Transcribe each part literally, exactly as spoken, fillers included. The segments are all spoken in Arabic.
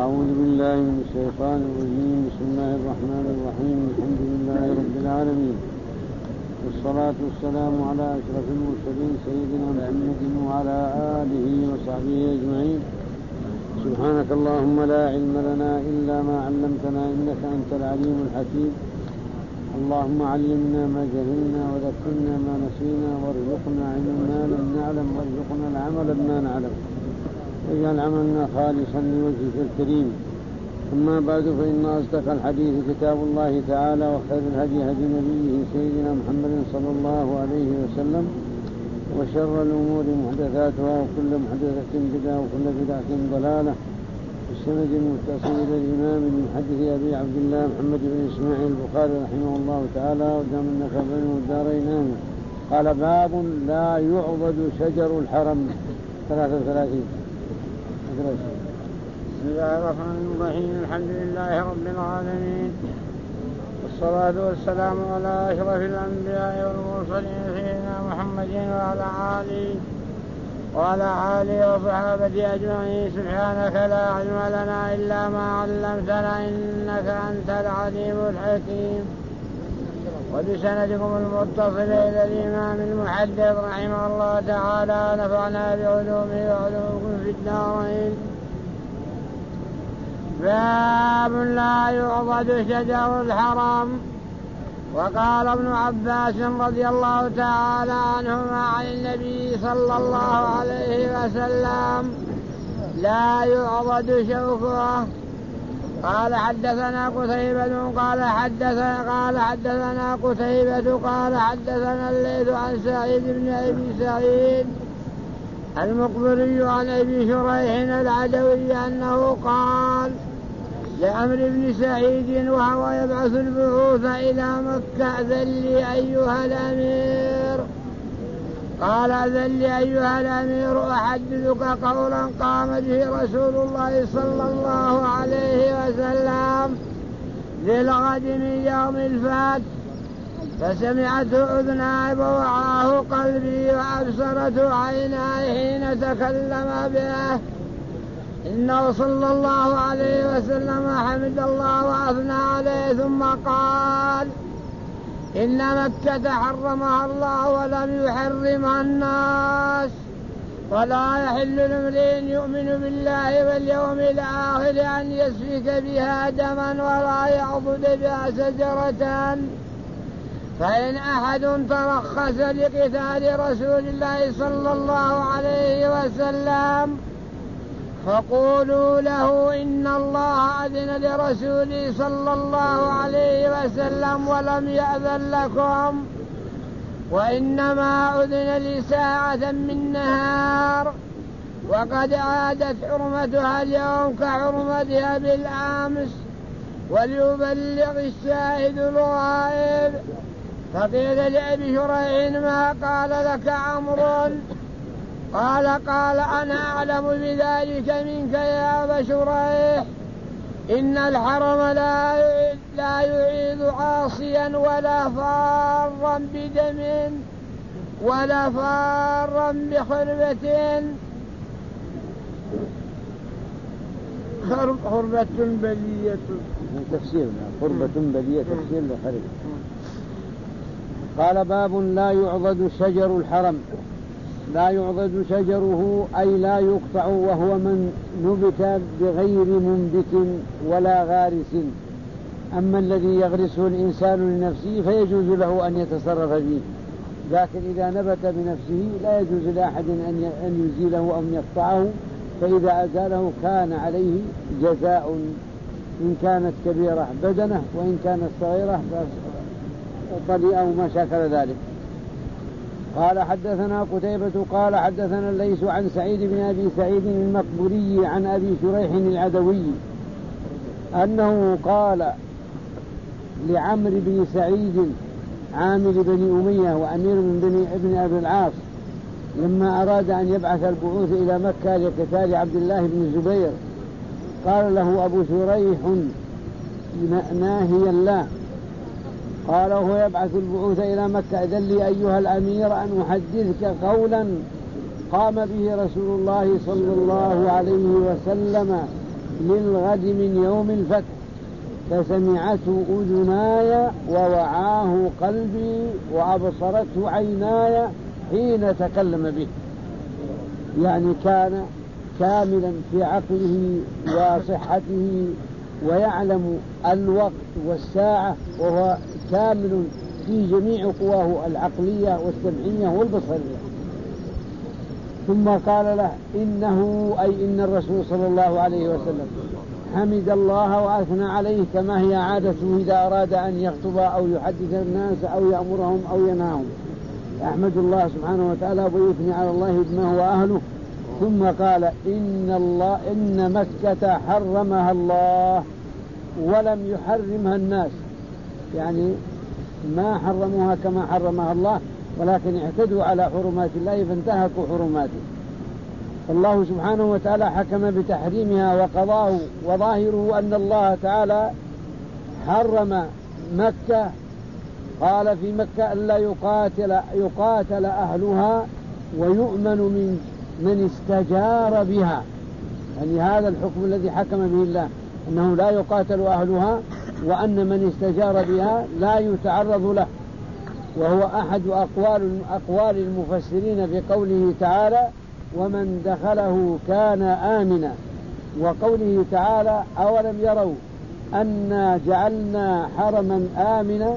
أعوذ بالله من الشيطان الرجيم. بسم الله الرحمن الرحيم. الحمد لله رب العالمين، والصلاة والسلام على أشرف المرسلين سيدنا محمد وعلى آله وصحبه أجمعين. سبحانك اللهم لا علم لنا إلا ما علمتنا إنك أنت العليم الحكيم. اللهم علمنا ما جهلنا وذكرنا ما نسينا وارزقنا علما ما لم نعلم وارزقنا العمل بما نعلم واجعل عملنا خالصا لوجهك الكريم. أما بعد، فإن أصدق الحديث كتاب الله تعالى، وخير الهدي هدي نبيه سيدنا محمد صلى الله عليه وسلم، وشر الأمور محدثاتها وكل محدثة بدعة وكل بدعة ضلالة. السند المتصل إلى الإمام المحدث أبي عبد الله محمد بن إسماعيل البخاري رحمه الله تعالى ودام النفع بين الدارين. قال: باب لا يعضد شجر الحرم. ثلاثة وثلاثين. بسم الله الرحمن الرحيم. الحمد لله رب العالمين، والصلاة والسلام على أشرف الأنبياء والمرسلين سيدنا محمد وعلى آله وعلى آله وصحابته أجمعين. سبحانك لا علم لنا إلا ما علمتنا إنك أنت العليم الحكيم. وبسندكم المتصل إلى الإمام المحدث رحمه الله تعالى، نفعنا بعلومه وعلومكم في الدارين. باب لا يعضد شجر الحرم. وقال ابن عباس رضي الله تعالى عنهما عن النبي صلى الله عليه وسلم: لا يعضد شوكه. قال حدثنا قتيبة قال حدثنا قال حدثنا قتيبة قال حدثنا الليث عن سعيد بن أبي سعيد المقبري عن أبي شريح العدوي أنه قال لعمرو بن سعيد وهو يبعث البعوث إلى مكة: ذلي أيها الأمير. قال: ذلي أيها الأمير، أحدثك قولا قام به رسول الله صلى الله عليه وسلم للغد من يوم الفتح، فسمعته أذناي ووعاه قلبي وأبصرته عيناي حين تكلم به. إنه صلى الله عليه وسلم حمد الله وأثنى عليه ثم قال: إن مكة حرمها الله ولم يحرمها الناس، ولا يحل لامرئ يؤمن بالله واليوم الآخر أن يسفك بها دما ولا يعضد بها شجرة. فإن أحد ترخص لقتال رسول الله صلى الله عليه وسلم فقولوا له: إن الله أذن لرسوله صلى الله عليه وسلم ولم يأذن لكم، وإنما أذن لساعة من نهار، وقد عادت حرمتها اليوم كحرمتها بالأمس، وليبلغ الشاهد الغائب. فقيل لأبي شريح: ما قال لك عمرو؟ قال: قال: أنا أعلم بذلك منك يا أبا شريح. إن الحرم لا يعيد, لا يعيد عاصيا ولا فارا بدم ولا فارا بخربة. خربة بلية تفسير خربة بلية تفسير لخربة. قال: باب لا يعضد شجر الحرم. لا يعضد شجره أي لا يقطع، وهو من نبت بغير منبت ولا غارس. أما الذي يغرسه الإنسان لنفسه فيجوز له أن يتصرف فيه، لكن إذا نبت بنفسه لا يجوز لأحد أن يزيله أو أن يقطعه، فإذا أزاله كان عليه جزاء، إن كانت كبيرة بدنه وإن كانت صغيرة طليئة وما شاكل ذلك. قال: حدثنا قتيبة قال حدثنا الليث عن سعيد بن أبي سعيد المقبري عن أبي شريح العدوي أنه قال لعمرو بن سعيد عامل بني أمية وأمير من بني ابن أبي العاص لما أراد أن يبعث البعوث إلى مكة لقتال عبد الله بن الزبير، قال له أبو شريح ناهيا له، قال وهو يبعث البعوث إلى مكة: إذن لي أيها الأمير أن أحدثك قولا قام به رسول الله صلى الله عليه وسلم للغد من يوم الفتح، فسمعته أذناي ووعاه قلبي وأبصرته عيناي حين تكلم به. يعني كان كاملا في عقله وصحته ويعلم الوقت والساعة، وهو كامل في جميع قواه العقلية والسمعية والبصرية. ثم قال له إنه أي إن الرسول صلى الله عليه وسلم حمد الله وأثنى عليه كما هي عادته إذا أراد أن يخطب أو يحدث الناس أو يأمرهم أو ينهاهم، أحمد الله سبحانه وتعالى ويثني على الله بما هو أهله. ثم قال إن الله إن مكة حرمها الله ولم يحرمها الناس، يعني ما حرموها كما حرمها الله، ولكن اعتدوا على حرمات الله فانتهكوا حرماته. الله سبحانه وتعالى حكم بتحريمها وقضاه، وظاهره أن الله تعالى حرم مكة. قال في مكة ألا يقاتل, يقاتل أهلها ويؤمن من من استجار بها، يعني هذا الحكم الذي حكم به الله أنه لا يقاتل أهلها، وأن من استجار بها لا يتعرض له. وهو أحد أقوال, أقوال المفسرين في قوله تعالى ومن دخله كان آمنا، وقوله تعالى أولم يروا أنا جعلنا حرما آمنا.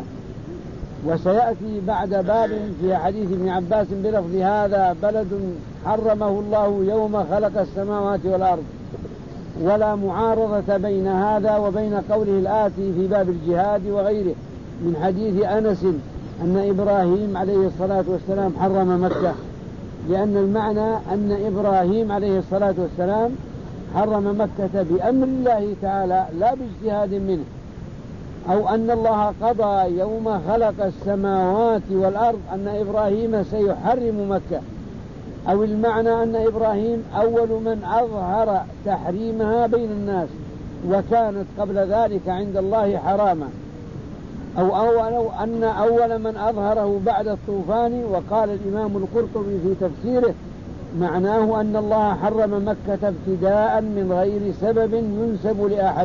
وسيأتي بعد باب في حديث ابن عباس بلفظ هذا بلد حرمه الله يوم خلق السماوات والأرض، ولا معارضة بين هذا وبين قوله الآتي في باب الجهاد وغيره من حديث أنس أن إبراهيم عليه الصلاة والسلام حرم مكة، لأن المعنى أن إبراهيم عليه الصلاة والسلام حرم مكة بأمر الله تعالى لا باجتهاد منه، أو أن الله قضى يوم خلق السماوات والأرض أن إبراهيم سيحرم مكة، أو المعنى أن إبراهيم أول من أظهر تحريمها بين الناس وكانت قبل ذلك عند الله حراما، أو, أو أن أول من أظهره بعد الطوفان. وقال الإمام القرطبي في تفسيره معناه أن الله حرم مكة ابتداء من غير سبب ينسب لأحد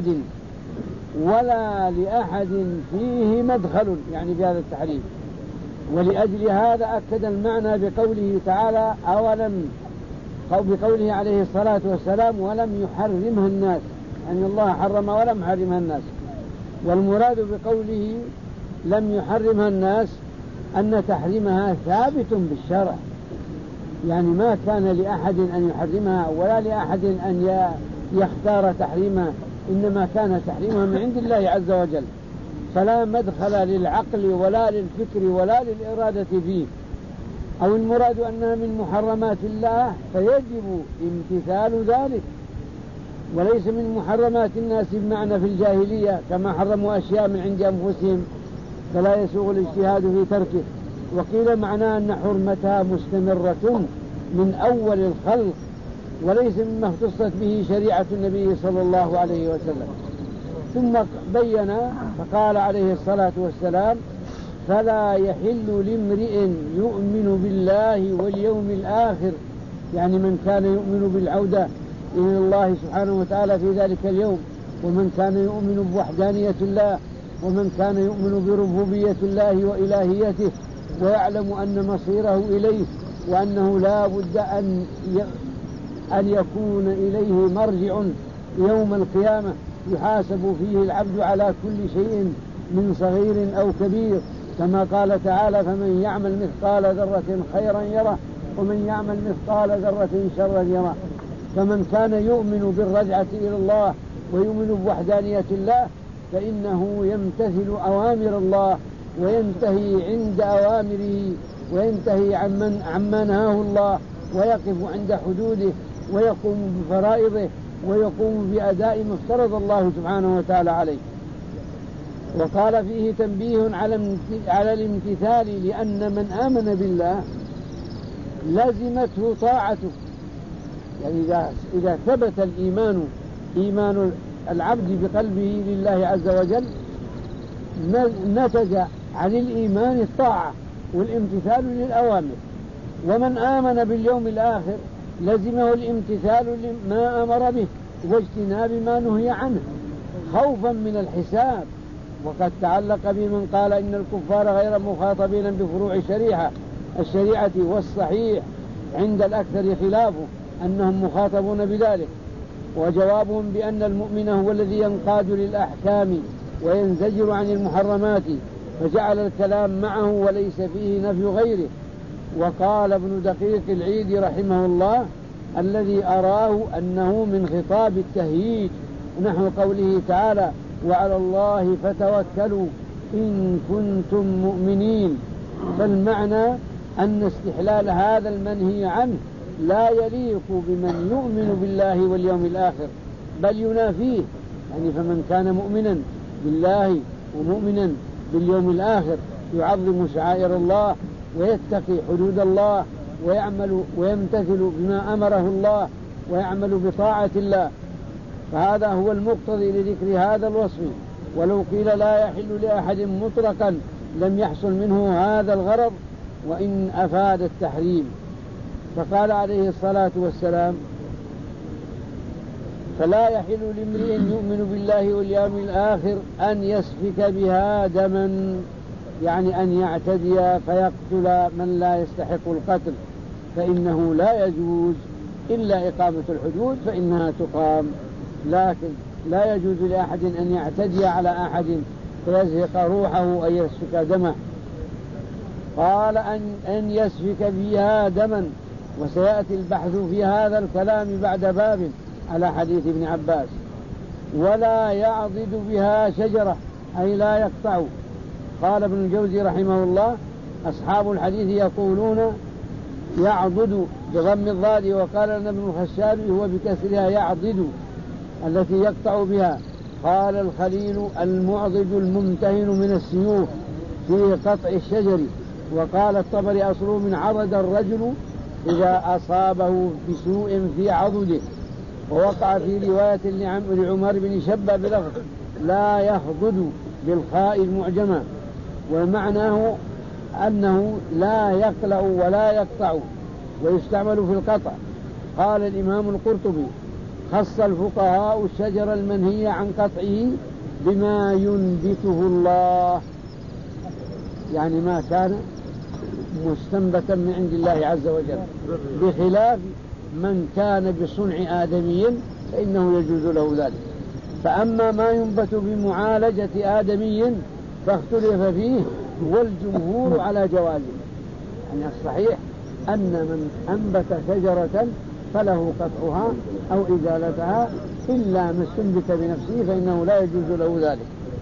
ولا لأحد فيه مدخل، يعني بهذا التحريم. ولأجل هذا أكد المعنى بقوله تعالى أولم أو بقوله عليه الصلاة والسلام ولم يحرمها الناس، أن الله حرم ولم يحرمها الناس. والمراد بقوله لم يحرمها الناس أن تحريمها ثابت بالشرع، يعني ما كان لأحد أن يحرمها ولا لأحد أن يختار تحريمها، إنما كان تحريمها من عند الله عز وجل، فلا مدخل للعقل ولا للفكر ولا للإرادة فيه. أو المراد أنها من محرمات الله فيجب امتثال ذلك، وليس من محرمات الناس بمعنى في الجاهلية كما حرموا أشياء من عند أنفسهم فلا يسوغ الاجتهاد في تركه. وقيل معناه أن حرمتها مستمرة من أول الخلق وليس مما اختصت به شريعة النبي صلى الله عليه وسلم. ثم بين فقال عليه الصلاة والسلام فلا يحل لامرئ يؤمن بالله واليوم الآخر، يعني من كان يؤمن بالعودة إلى الله سبحانه وتعالى في ذلك اليوم، ومن كان يؤمن بوحدانية الله، ومن كان يؤمن بربوبية الله وإلهيته ويعلم أن مصيره إليه، وأنه لا بد أن أن يكون إليه مرجع يوم القيامة يحاسب فيه العبد على كل شيء من صغير أو كبير، كما قال تعالى فمن يعمل مثقال ذرة خيرا يره ومن يعمل مثقال ذرة شرا يره. فمن كان يؤمن بالرجعة إلى الله ويؤمن بوحدانية الله فإنه يمتثل أوامر الله وينتهي عند أوامره وينتهي عمن عما نهاه الله، ويقف عند حدوده ويقوم بفرائضه ويقوم بأداء ما افترض الله سبحانه وتعالى عليه. وقال فيه تنبيه على الامتثال، لأن من آمن بالله لزمته طاعته، يعني إذا, إذا ثبت الإيمان إيمان العبد بقلبه لله عز وجل نتج عن الإيمان الطاعة والامتثال للأوامر. ومن آمن باليوم الآخر لزمه الامتثال لما أمر به واجتناب ما نهي عنه خوفا من الحساب. وقد تعلق بمن قال إن الكفار غير مخاطبين بفروع الشريعة الشريعة والصحيح عند الأكثر خلافه أنهم مخاطبون بذلك، وجوابهم بأن المؤمن هو الذي ينقاد للأحكام وينزجر عن المحرمات، فجعل الكلام معه وليس فيه نفي غيره. وقال ابن دقيق العيد رحمه الله الذي أراه أنه من خطاب التهييج نحو قوله تعالى وعلى الله فتوكلوا إن كنتم مؤمنين، فالمعنى أن استحلال هذا المنهي عنه لا يليق بمن يؤمن بالله واليوم الآخر بل ينافيه، يعني فمن كان مؤمنا بالله ومؤمنا باليوم الآخر يعظم شعائر الله ويتقي حدود الله ويعمل ويمتثل بما أمره الله ويعمل بطاعة الله، فهذا هو المقتضي لذكر هذا الوصف. ولو قيل لا يحل لأحد مطلقا لم يحصل منه هذا الغرض وإن أفاد التحريم. فقال عليه الصلاة والسلام فلا يحل لامرئ يؤمن بالله واليوم الآخر أن يسفك بها دما، يعني أن يعتدي فيقتل من لا يستحق القتل، فإنه لا يجوز إلا إقامة الحدود فإنها تقام، لكن لا يجوز لأحد أن يعتدي على أحد فيزهق روحه أو يسفك دمه. قال أن, أن يسفك بها دما، وسيأتي البحث في هذا الكلام بعد باب على حديث ابن عباس. ولا يعضد بها شجرة أي لا يقطع. قال ابن الجوزي رحمه الله أصحاب الحديث يقولون يعضد بضم الضاد، وقال لنا ابن الخشاب هو بكسرها يعضد التي يقطع بها. قال الخليل المعضد الممتهن من السيوف في قطع الشجر. وقال الطبري أصله من عضد الرجل إذا أصابه بسوء في عضده. ووقع في رواية لعمر بن شبة بلفظ لا يخضد بالخاء المعجمة، ومعناه أنه لا يقلع ولا يقطع ويستعمل في القطع. قال الإمام القرطبي خص الفقهاء الشجر المنهي عن قطعه بما ينبته الله، يعني ما كان مستنبتا من عند الله عز وجل، بخلاف من كان بصنع آدمي فإنه يجوز له ذلك. فأما ما ينبت بمعالجة آدمي فاختلف فيه والجمهور على جوازه، يعني الصحيح أن من أنبت شجرة فله قطعها أو إزالتها إلا ما استنبت بنفسه فإنه لا يجوز له ذلك.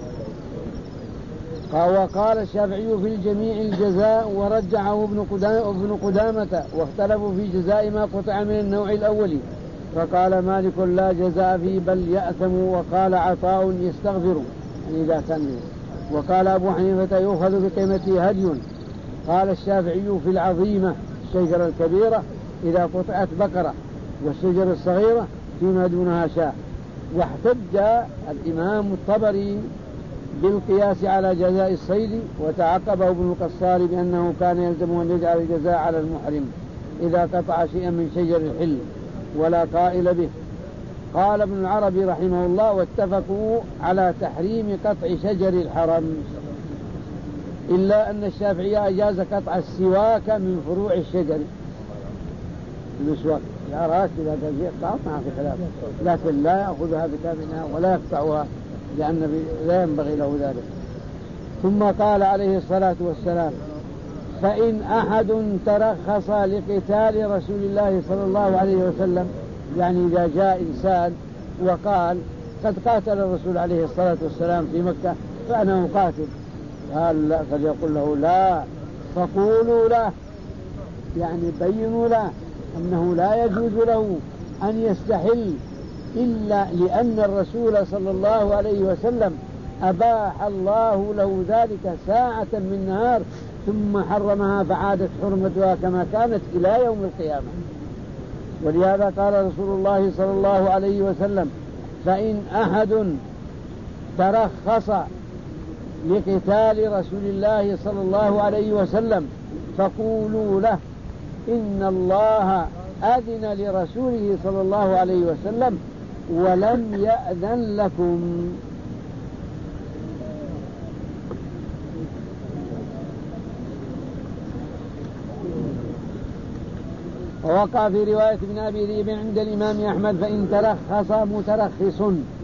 وقال الشافعي في الجميع الجزاء ورجعه ابن قدامة، واختلفوا في جزاء ما قطع من النوع الأول، فقال مالك لا جزاء فيه بل يأثم، وقال عطاء يستغفر يعني إذا كان. وقال أبو حنيفة يؤخذ بقيمته هدي. قال الشافعي في العظيمة الشجرة الكبيرة إذا قطعت بقرة، والشجرة الصغيرة فيما دونها شاة. واحتج الإمام الطبري بالقياس على جزاء الصيد، وتعقبه ابن القصار بأنه كان يلزم أن يجعل الجزاء على المحرم إذا قطع شيئا من شجر الحل ولا قائل به. قال ابن العربي رحمه الله واتفقوا على تحريم قطع شجر الحرم، إلا أن الشافعية أجاز قطع السواك من فروع الشجر. المسواك العراك إذا كان يقطع ما في خلاف، لكن لا يأخذها بكاملها ولا يقطعها لأن لا ينبغي له ذلك. ثم قال عليه الصلاة والسلام فإن أحد ترخص لقتال رسول الله صلى الله عليه وسلم، يعني إذا جاء إنسان وقال قد قاتل الرسول عليه الصلاة والسلام في مكة فأنا أقاتل، قال فليقول له لا، فقولوا له يعني بينوا له أنه لا يجوز له أن يستحل إلا لأن الرسول صلى الله عليه وسلم أباح الله له ذلك ساعة من نهار ثم حرمها فعادت حرمتها كما كانت إلى يوم القيامة. ولهذا قال رسول الله صلى الله عليه وسلم فإن أحد ترخص لقتال رسول الله صلى الله عليه وسلم فقولوا له إن الله أذن لرسوله صلى الله عليه وسلم ولم يأذن لكم. ووقع في رواية ابن أبي ذئب عند الإمام أحمد فإن ترخص مترخص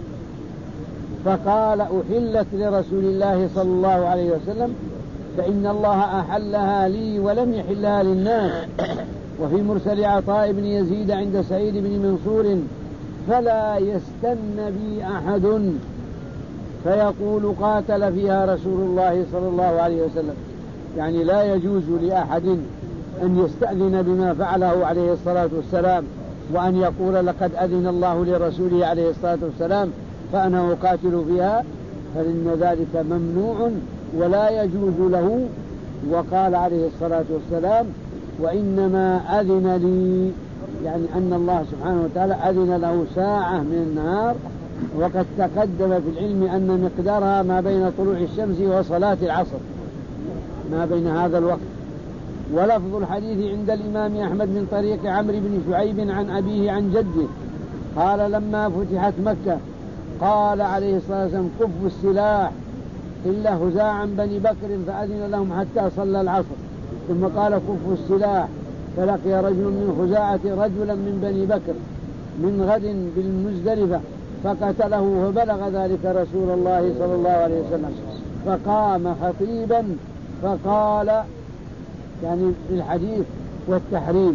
فقال أحلت لرسول الله صلى الله عليه وسلم فإن الله أحلها لي ولم يحلها للناس. وفي مرسل عطاء بن يزيد عند سعيد بن منصور فلا يستن بي أحد فيقول قاتل فيها رسول الله صلى الله عليه وسلم، يعني لا يجوز لأحد أن يستأذن بما فعله عليه الصلاة والسلام وأن يقول لقد أذن الله لرسوله عليه الصلاة والسلام فأنا أقاتل فيها، فإن ذلك ممنوع ولا يجوز له. وقال عليه الصلاة والسلام وإنما أذن لي، يعني أن الله سبحانه وتعالى أذن له ساعة من النهار، وقد تقدم في العلم أن مقدارها ما بين طلوع الشمس وصلاة العصر، ما بين هذا الوقت. ولفظ الحديث عند الإمام أحمد من طريق عمرو بن شعيب عن أبيه عن جده قال لما فتحت مكة قال عليه الصلاة والسلام كفوا السلاح إلا هزاعا بني بكر فأذن لهم حتى صلى العصر، ثم قال كفوا السلاح فلقي رجل من خزاعة رجلا من بني بكر من غد بالمزدلفة فقتله فبلغ ذلك رسول الله صلى الله عليه وسلم فقام خطيبا فقال، يعني في الحديث والتحريم.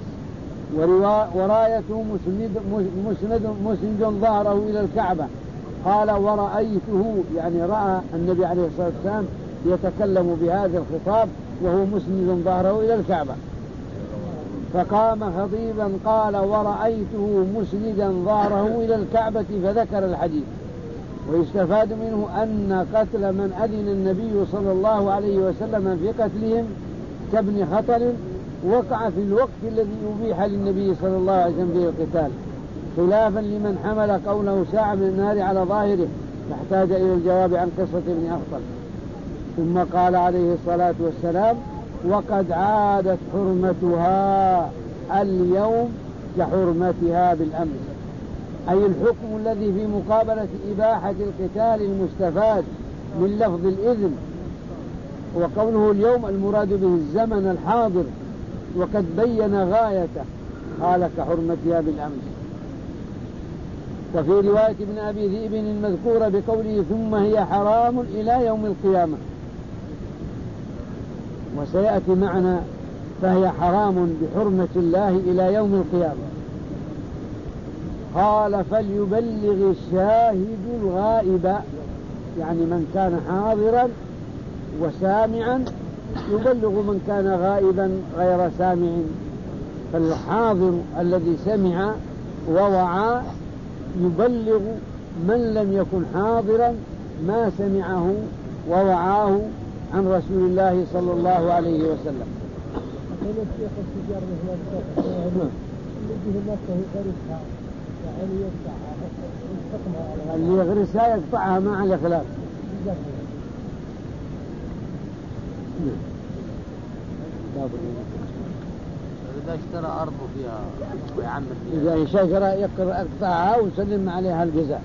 ورايته مسند, مسند, مسند ظهره إلى الكعبة قال ورأيته، يعني رأى النبي عليه الصلاة والسلام يتكلم بهذا الخطاب وهو مسند ظهره إلى الكعبة. فقام خطيبا قال ورأيته مسندا ظهره إلى الكعبة فذكر الحديث. ويستفاد منه أن قتل من أذن النبي صلى الله عليه وسلم في قتلهم كابن خطل وقع في الوقت الذي أبيح للنبي صلى الله عليه وسلم فيه القتال، خلافا لمن حمل قوله ساعة من النار على ظاهره فاحتاج إلى الجواب عن قصة ابن أخطل. ثم قال عليه الصلاة والسلام وقد عادت حرمتها اليوم كحرمتها بالأمس، أي الحكم الذي في مقابلة إباحة القتال المستفاد من لفظ الإذن. وقوله اليوم المراد به الزمن الحاضر، وقد بين غايته قال كحرمتها بالأمس. وفي رواية ابن أبي ذئب المذكورة بقوله ثم هي حرام إلى يوم القيامة، وسيأتي معنا فهي حرام بحرمة الله إلى يوم القيامة. قال فليبلغ الشاهد الغائب، يعني من كان حاضرا وسامعا يبلغ من كان غائبا غير سامع. فالحاضر الذي سمع ووعى يبلغ من لم يكن حاضرا ما سمعه ووعاه عن رسول الله صلى الله عليه وسلم. اللي يغرسها يقطعها مع الإخلاف. إذا اشترى أرضه فيها ويعمل فيها، إذا شجرة يقطعها ويسلم عليها الجزاء.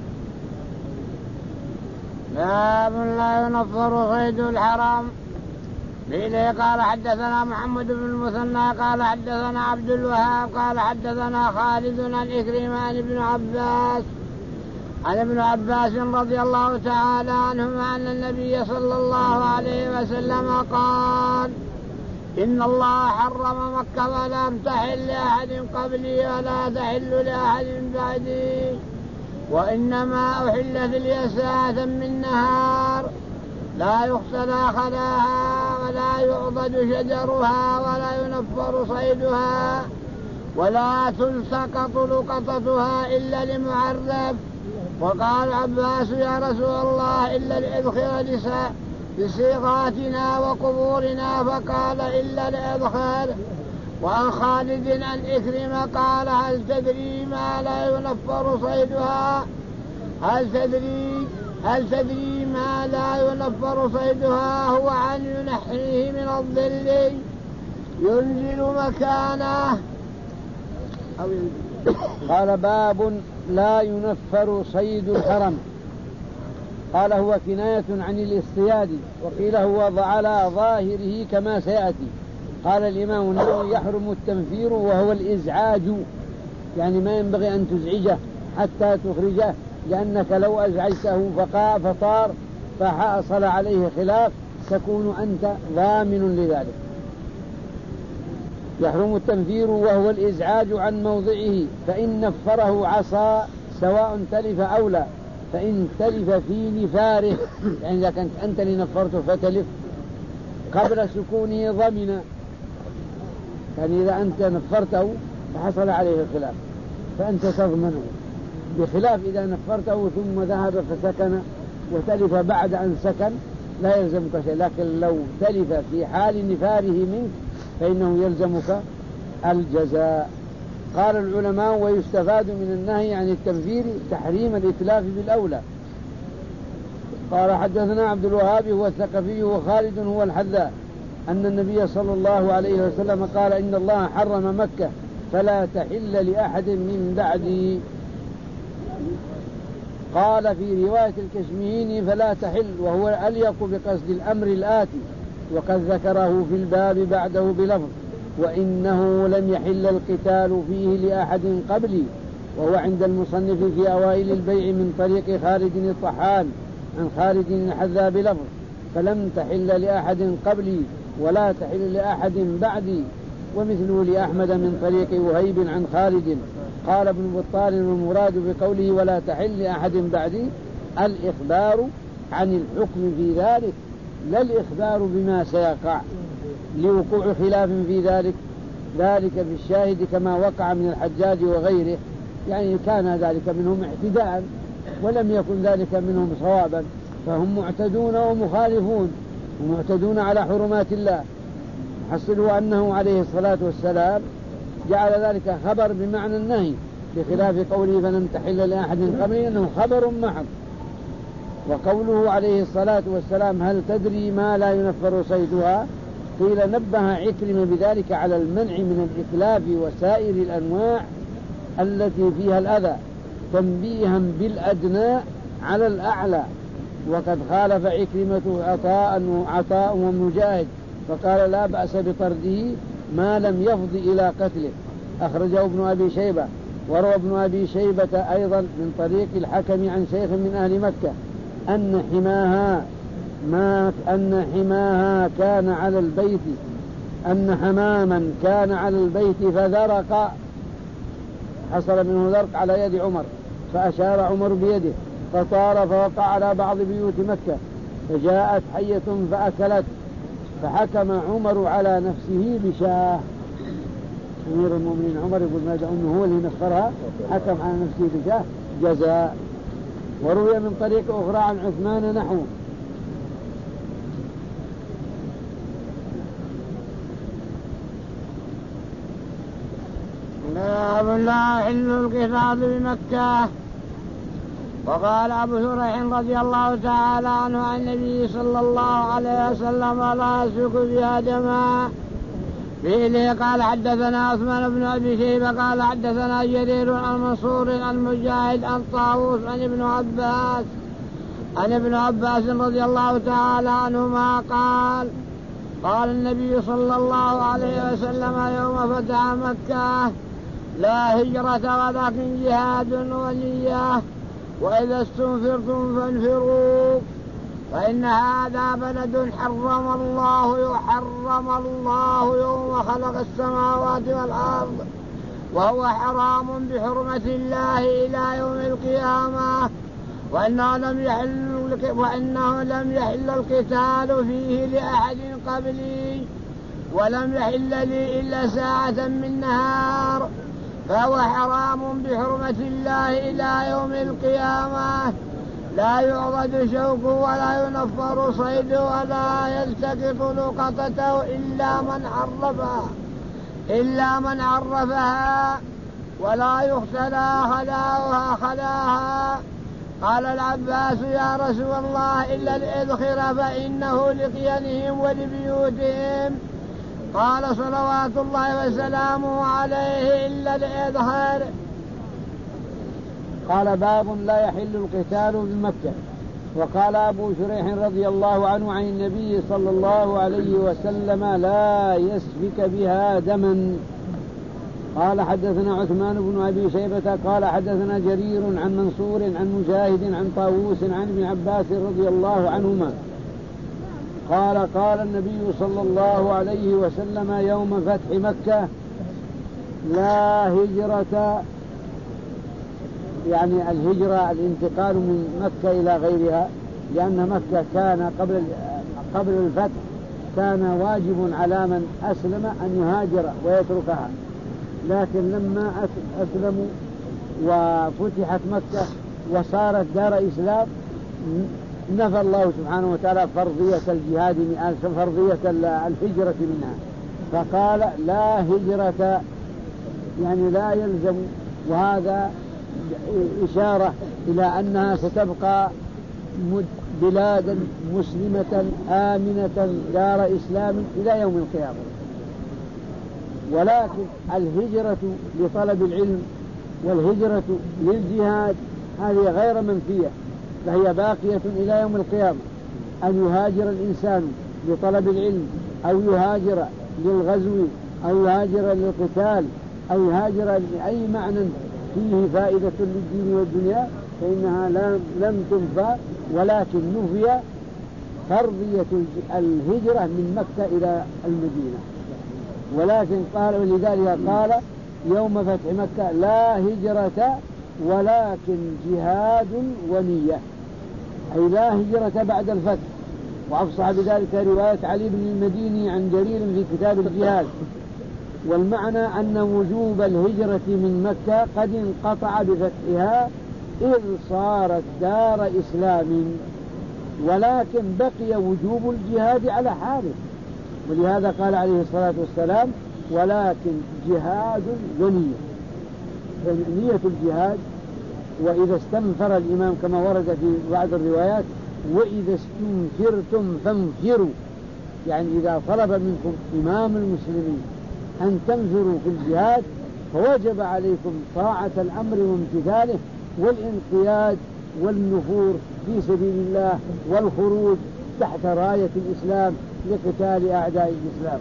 باب لا ينفر صيد الحرام. به قال حدثنا محمد بن المثنى قال حدثنا عبد الوهاب قال حدثنا خالد عن إكرمان بن عباس عن ابن عباس رضي الله تعالى عنهما أن النبي صلى الله عليه وسلم قال إن الله حرم مكة ولم تحل لأحد قبلي ولا تحل لأحد بعدي، وإنما أحلت لي ساعة من نهار لا يخسر خلاها ولا يعضد شجرها ولا ينفر صيدها ولا تلتقط لقطتها إلا لمعرف. وقال عباس يا رسول الله إلا لإذخر لصيغاتنا وقبورنا، فقال إلا لإذخر. وعن خالد عن إكرمة قال هل تدري ما لا ينفر صيدها هل تدري هل تدري ما لا ينفر صيدها هو عن ينحيه من الظل ينزل مكانه. قال باب لا ينفر صيد الحرم. قال هو كناية عن الاصطياد، وقيل هو على ظاهره كما سيأتي. قال الإمام النووي يحرم التنفير وهو الإزعاج، يعني ما ينبغي أن تزعجه حتى تخرجه، لأنك لو أزعجته فقع فطار فحصل عليه خلاف تكون أنت ضامن لذلك. يحرم التنفير وهو الإزعاج عن موضعه، فإن نفره عصا سواء تلف أو لا، فإن تلف في نفاره، يعني إذا كنت أنت اللي نفرته فتلف قبل سكونه ضمن، يعني إذا أنت نفرته فحصل عليه الخلاف فأنت تضمنه، بخلاف إذا نفرته ثم ذهب فسكن وتلف بعد أن سكن لا يلزمك شيء. لكن لو تلف في حال نفاره منك فإنه يلزمك الجزاء. قال العلماء ويستفاد من النهي عن التنفير تحريم الإتلاف بالأولى. قال حدثنا عبد الوهاب هو الثقفي وخالد هو الحذاء أن النبي صلى الله عليه وسلم قال إن الله حرم مكة فلا تحل لأحد من بعدي. قال في رواية الكشميهيني فلا تحل، وهو أليق بقصد الأمر الآتي، وقد ذكره في الباب بعده بلفظ وإنه لم يحل القتال فيه لأحد قبلي، وهو عند المصنف في أوائل البيع من طريق خالد الطحان عن خالد الحذاء بلفظ فلم تحل لأحد قبلي ولا تحل لأحد بعدي، ومثله لأحمد من طريق وهيب عن خالد. قال ابن بطال المراد بقوله ولا تحل لأحد بعدي الإخبار عن الحكم في ذلك، لا الإخبار بما سيقع لوقوع خلاف في ذلك، ذلك في الشاهد كما وقع من الحجاج وغيره، يعني كان ذلك منهم اعتداء ولم يكن ذلك منهم صوابا، فهم معتدون ومخالفون ومعتدون على حرمات الله. حصلوا أنه عليه الصلاة والسلام جعل ذلك خبر بمعنى النهي، بخلاف قوله فلم تحل لأحد قبلي أنه خبر محض. وقوله عليه الصلاة والسلام هل تدري ما لا ينفر صيدها، قيل نبه عكرمة بذلك على المنع من الإتلاف وسائر الأنواع التي فيها الأذى تنبيها بالأدنى على الأعلى. وقد خالف عكرمة عطاء وعطاء ومجاهد فقال لا بأس بطرده ما لم يفض إلى قتله. أخرجه ابن أبي شيبة. وروى ابن أبي شيبة أيضا من طريق الحكم عن شيخ من أهل مكة أن حماها ما أن حماها كان على البيت أن حماما كان على البيت فذرق، حصل منه ذرق على يد عمر فأشار عمر بيده فطار فوقع على بعض بيوت مكة فجاءت حية فأكلت، فحكم عمر على نفسه بشاه. أمير المؤمنين عمر يقول ما أنه هو اللي نفرها، حكم على نفسه بشاه جزاء. وروي من طريق أخرى عن عثمان نحو. باب لا يحل القتال بمكة. وقال أبو شريح رضي الله تعالى عنه عن النبي صلى الله عليه وسلم لا يسفك بها دماء. فيه قال حدثنا عثمان بن أبي شيبة قال حدثنا جرير عن منصور عن مجاهد عن طاووس عن ابن عباس عن ابن عباس رضي الله تعالى عنهما قال قال النبي صلى الله عليه وسلم يوم فتح مكة لا هجرة ولكن جهاد ونية، وإذا استنفرتم فانفروا، فإن هذا بلد حرم الله يحرم الله يوم خلق السماوات والأرض، وهو حرام بحرمة الله إلى يوم القيامة، وإنه لم يحل وإنه لم يحل القتال فيه لأحد قبلي، ولم يحل لي إلا ساعة من نهار، فهو حرام بحرمة الله إلى يوم القيامة، لا يعضد شوك ولا ينفر صيد ولا يلتقط لقطته إلا من عرفها إلا من عرفها، ولا يختلى خلاها خلاها. قال العباس يا رسول الله إلا الإذخر فإنه لقيانهم ولبيوتهم. قال صلوات الله وسلامه عليه إلا الإذخر. قال باب لا يحل القتال بمكة. وقال أبو شريح رضي الله عنه عن النبي صلى الله عليه وسلم لا يسفك بها دما. قال حدثنا عثمان بن أبي شيبة قال حدثنا جرير عن منصور عن مجاهد عن طاووس عن ابن عباس رضي الله عنهما قال قال النبي صلى الله عليه وسلم يوم فتح مكة لا هجرة، يعني الهجرة الانتقال من مكة إلى غيرها، لأن مكة كان قبل قبل الفتح كان واجب على من أسلم أن يهاجر ويتركها، لكن لما أسلموا وفتحت مكة وصارت دار إسلام نفى الله سبحانه وتعالى فرضية الجهاد فرضية الهجرة منها، فقال لا هجرة، يعني لا يلزم. وهذا إشارة إلى أنها ستبقى بلادا مسلمة آمنة دار إسلام إلى يوم القيامة. ولكن الهجرة لطلب العلم والهجرة للجهاد هذه غير منفية، فهي باقية إلى يوم القيامة. أن يهاجر الإنسان لطلب العلم أو يهاجر للغزو أو يهاجر للقتال أو يهاجر لأي معنى فيه فائدة للدين والدنيا فإنها لم تنفى، ولكن نفي فرضية الهجرة من مكة إلى المدينة. ولكن قال ولذلك قال يوم فتح مكة لا هجرة ولكن جهاد ونية، أي لا هجرة بعد الفتح. وأفصح بذلك رواية علي بن المديني عن جرير في كتاب الجهاد. والمعنى أن وجوب الهجرة من مكة قد انقطع بفتحها إذ صارت دار إسلام، ولكن بقي وجوب الجهاد على حاله، ولهذا قال عليه الصلاة والسلام ولكن جهاد ونية. نية الجهاد، وإذا استنفر الإمام كما ورد في بعض الروايات وإذا استنفرتم فانفروا، يعني إذا طلب منكم إمام المسلمين أن تنفروا في الجهاد فوجب عليكم طاعة الأمر وامتثاله والانقياد والنفور في سبيل الله والخروج تحت راية الإسلام لقتال أعداء الإسلام.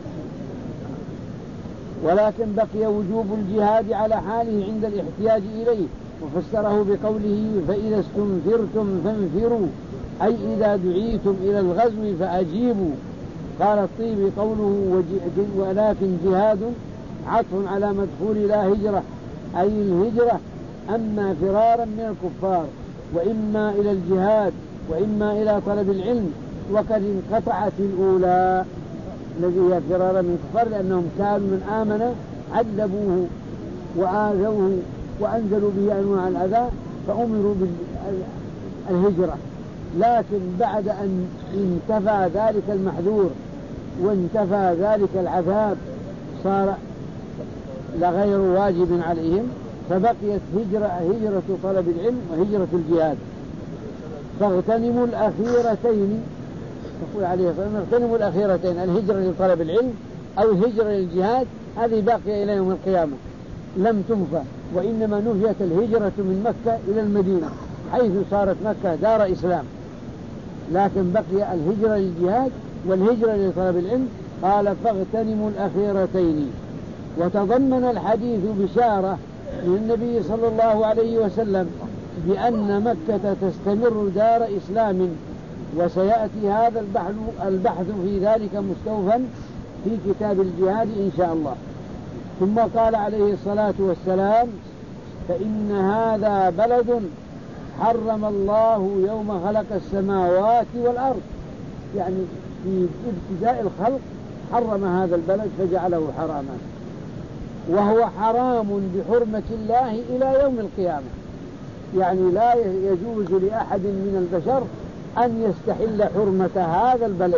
ولكن بقي وجوب الجهاد على حاله عند الاحتياج إليه، وفسره بقوله فإذا استنفرتم فانفروا، أي إذا دعيتم إلى الغزو فأجيبوا. قال الطيبي قوله ولكن جهاد عطف على مدخول لا هجرة، أي الهجرة أما فرارا من الكفار وإما إلى الجهاد وإما إلى طلب العلم، وقد انقطعت الأولى الذي هي فرارا من الكفار لأنهم كانوا من آمن عذبوه وآذوه وأنزلوا به أنواع الأذى فأمروا بالهجرة. لكن بعد أن انتفى ذلك المحذور وانتفى ذلك العذاب صار لغير واجب عليهم، فبقيت هجرة, هجرة طلب العلم وهجرة الجهاد. فاغتنموا الأخيرتين، تقول عليه اغتنموا الأخيرتين، الهجرة لطلب العلم أو الهجرة للجهاد، هذه باقية إلى يوم القيامة لم تنفى، وإنما نفيت الهجرة من مكة إلى المدينة حيث صارت مكة دار إسلام، لكن بقي الهجرة للجهاد والهجرة لطلب العلم. قال فاغتنموا الأخيرتين. وتضمن الحديث بشارة من النبي صلى الله عليه وسلم بأن مكة تستمر دار إسلام، وسيأتي هذا البحث, البحث في ذلك مستوفا في كتاب الجهاد إن شاء الله. ثم قال عليه الصلاة والسلام فإن هذا بلد حرم الله يوم خلق السماوات والأرض، يعني في ابتداء الخلق حرم هذا البلد فجعله حراما، وهو حرام بحرمة الله إلى يوم القيامة، يعني لا يجوز لأحد من البشر أن يستحل حرمة هذا البلد،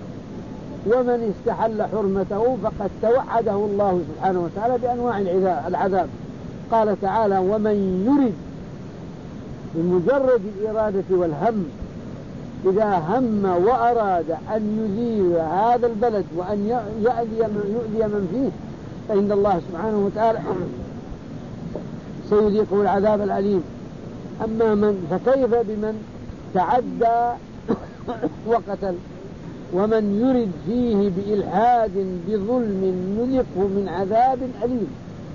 ومن استحل حرمته فقد توعده الله سبحانه وتعالى بأنواع العذاب. قال تعالى ومن يرد، بمجرد الإرادة والهم، إذا هم وأراد أن يزيل هذا البلد وأن يؤذي من فيه فإن الله سبحانه وتعالى سيذيقه العذاب الأليم. أما من فكيف بمن تعدى وقتل؟ ومن يرد فيه بإلحاد بظلم نذقه من عذاب أليم.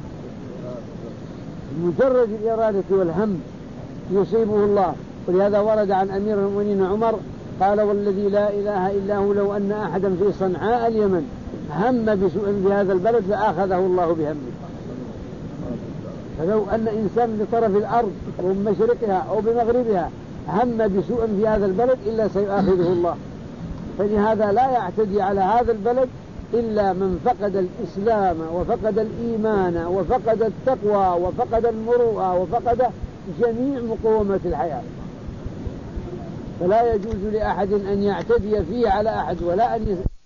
مجرد الإرادة والهم يصيبه الله. ولهذا ورد عن أمير المؤمنين عمر قال والذي لا إله إلا هو لو أن أحدا في صنعاء اليمن هم بسوء في هذا البلد فأخذه الله بهمه. فلو أن إنسان بطرف الأرض ومشرقها أو بمغربها هم بسوء في هذا البلد إلا سيؤاخذه الله. فلهذا لا يعتدي على هذا البلد إلا من فقد الإسلام وفقد الإيمان وفقد التقوى وفقد المروءة وفقد جميع مقومات الحياة. فلا يجوز لأحد أن يعتدي فيه على أحد ولا أن